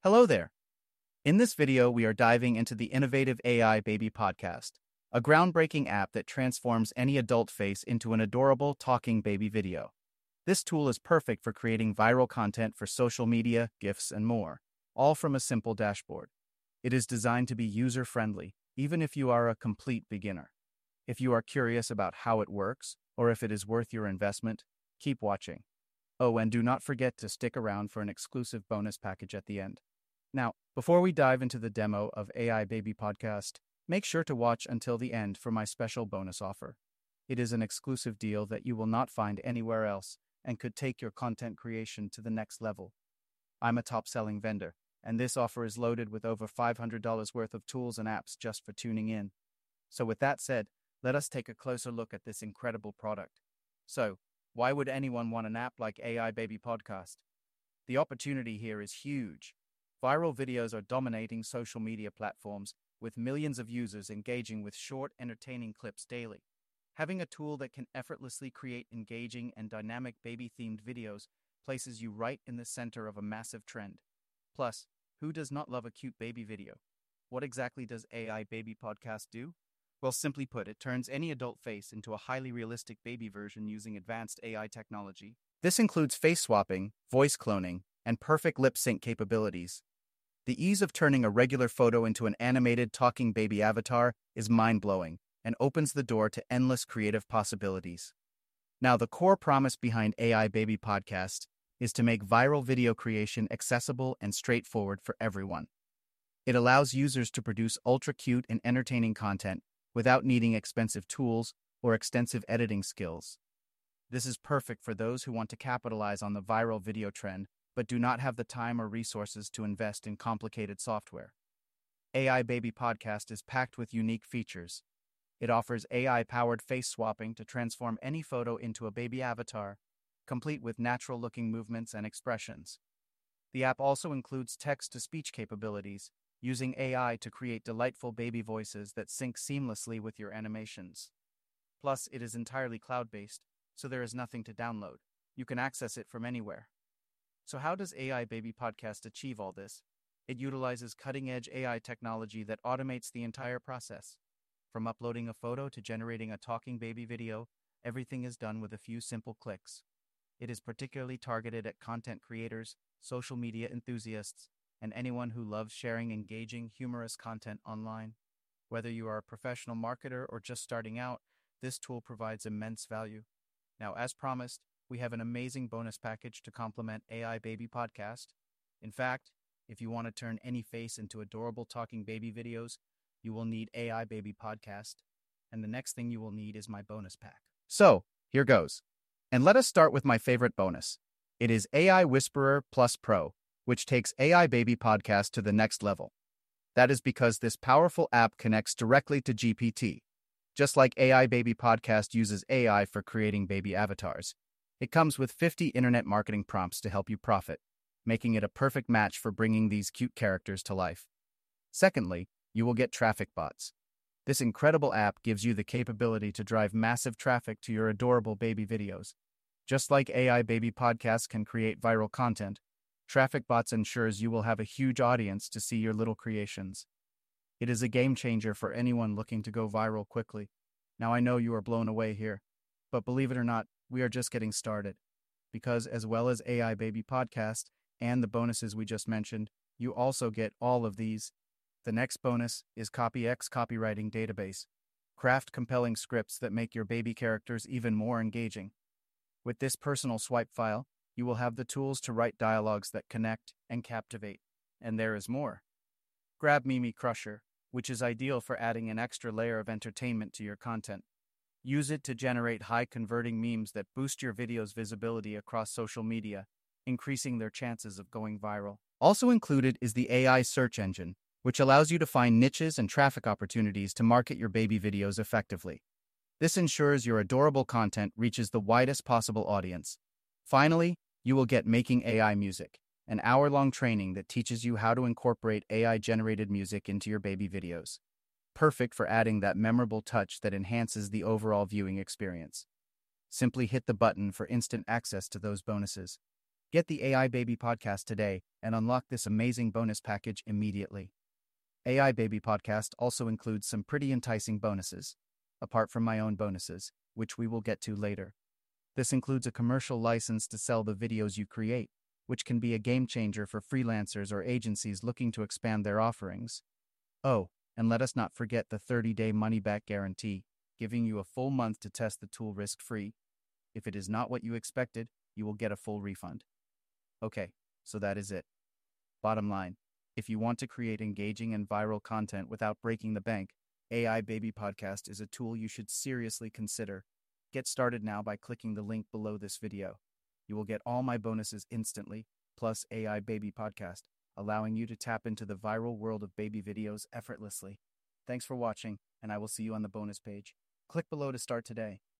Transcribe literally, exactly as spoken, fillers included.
Hello there. In this video, we are diving into the innovative A I Baby Podcast, a groundbreaking app that transforms any adult face into an adorable talking baby video. This tool is perfect for creating viral content for social media, GIFs, and more, all from a simple dashboard. It is designed to be user-friendly, even if you are a complete beginner. If you are curious about how it works, or if it is worth your investment, keep watching. Oh, and do not forget to stick around for an exclusive bonus package at the end. Now, before we dive into the demo of A I Baby Podcast, make sure to watch until the end for my special bonus offer. It is an exclusive deal that you will not find anywhere else and could take your content creation to the next level. I'm a top-selling vendor, and this offer is loaded with over five hundred dollars worth of tools and apps just for tuning in. So with that said, let us take a closer look at this incredible product. So, why would anyone want an app like A I Baby Podcast? The opportunity here is huge. Viral videos are dominating social media platforms, with millions of users engaging with short, entertaining clips daily. Having a tool that can effortlessly create engaging and dynamic baby-themed videos places you right in the center of a massive trend. Plus, who does not love a cute baby video? What exactly does A I Baby Podcast do? Well, simply put, it turns any adult face into a highly realistic baby version using advanced A I technology. This includes face swapping, voice cloning, and perfect lip sync capabilities. The ease of turning a regular photo into an animated talking baby avatar is mind-blowing and opens the door to endless creative possibilities. Now, the core promise behind A I Baby Podcast is to make viral video creation accessible and straightforward for everyone. It allows users to produce ultra-cute and entertaining content without needing expensive tools or extensive editing skills. This is perfect for those who want to capitalize on the viral video trend but do not have the time or resources to invest in complicated software. A I Baby Podcast is packed with unique features. It offers A I-powered face swapping to transform any photo into a baby avatar, complete with natural-looking movements and expressions. The app also includes text-to-speech capabilities, using A I to create delightful baby voices that sync seamlessly with your animations. Plus, it is entirely cloud-based, so there is nothing to download. You can access it from anywhere. So how does A I Baby Podcast achieve all this? It utilizes cutting-edge A I technology that automates the entire process. From uploading a photo to generating a talking baby video, everything is done with a few simple clicks. It is particularly targeted at content creators, social media enthusiasts, and anyone who loves sharing engaging, humorous content online. Whether you are a professional marketer or just starting out, this tool provides immense value. Now, as promised, we have an amazing bonus package to complement A I Baby Podcast. In fact, if you want to turn any face into adorable talking baby videos, you will need A I Baby Podcast, and the next thing you will need is my bonus pack. So, here goes. And let us start with my favorite bonus. It is A I Whisperer Plus Pro, which takes A I Baby Podcast to the next level. That is because this powerful app connects directly to G P T. Just like A I Baby Podcast uses A I for creating baby avatars, it comes with fifty internet marketing prompts to help you profit, making it a perfect match for bringing these cute characters to life. Secondly, you will get traffic bots. This incredible app gives you the capability to drive massive traffic to your adorable baby videos. Just like A I Baby Podcasts can create viral content, Traffic Bots ensures you will have a huge audience to see your little creations. It is a game changer for anyone looking to go viral quickly. Now I know you are blown away here, but believe it or not, we are just getting started. Because as well as A I Baby Podcast and the bonuses we just mentioned, you also get all of these. The next bonus is CopyX Copywriting Database. Craft compelling scripts that make your baby characters even more engaging. With this personal swipe file, you will have the tools to write dialogues that connect and captivate. And there is more. Grab Meme Crusher, which is ideal for adding an extra layer of entertainment to your content. Use it to generate high-converting memes that boost your video's visibility across social media, increasing their chances of going viral. Also included is the A I search engine, which allows you to find niches and traffic opportunities to market your baby videos effectively. This ensures your adorable content reaches the widest possible audience. Finally, you will get Making A I Music, an hour-long training that teaches you how to incorporate A I-generated music into your baby videos. Perfect for adding that memorable touch that enhances the overall viewing experience. Simply hit the button for instant access to those bonuses. Get the A I Baby Podcast today and unlock this amazing bonus package immediately. A I Baby Podcast also includes some pretty enticing bonuses, apart from my own bonuses, which we will get to later. This includes a commercial license to sell the videos you create, which can be a game changer for freelancers or agencies looking to expand their offerings. Oh, and let us not forget the thirty-day money-back guarantee, giving you a full month to test the tool risk-free. If it is not what you expected, you will get a full refund. Okay, so that is it. Bottom line, if you want to create engaging and viral content without breaking the bank, A I Baby Podcast is a tool you should seriously consider. Get started now by clicking the link below this video. You will get all my bonuses instantly, plus A I Baby Podcast, allowing you to tap into the viral world of baby videos effortlessly. Thanks for watching, and I will see you on the bonus page. Click below to start today.